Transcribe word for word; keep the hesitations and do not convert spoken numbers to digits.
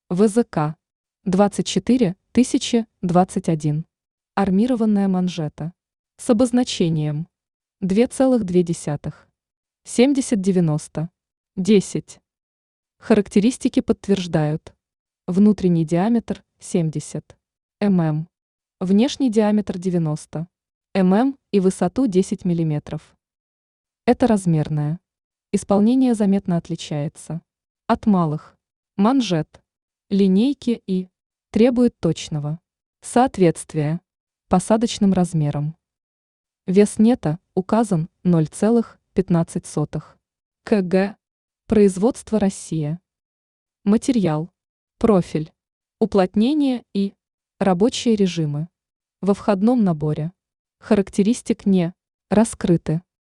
ВЗК двадцать четыре тысячи двадцать один. Армированная манжета. С обозначением два целых две десятых. семьдесят девяносто. десять. Характеристики подтверждают. Внутренний диаметр семьдесят мм. Внешний диаметр девяносто мм и высоту десять миллиметров. Это размерная. Исполнение заметно отличается от малых манжет, линейки и требует точного соответствия посадочным размерам. Вес нета указан ноль целых пятнадцать сотых кг. Производство Россия. Материал. Профиль. Уплотнение и рабочие режимы. Во входном наборе. Характеристик не раскрыты.